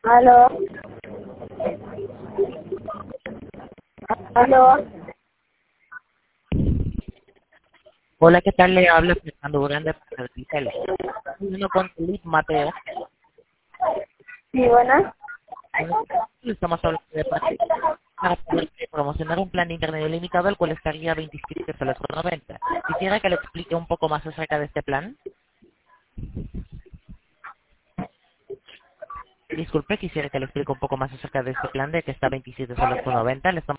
Aló, aló, Hola, ¿qué tal? Le habla Fernando Durán de Telcel. Uno con Felipe Mateo. sí, buenas. Estamos hablando de parte para poder promocionar un plan de internet ilimitado, el cual estaría a 27 soles con 90. Quisiera que le explique un poco más acerca de este plan. Disculpe, quisiera que le explique un poco más acerca de este plan de que está a 27 soles con 90. Le estamos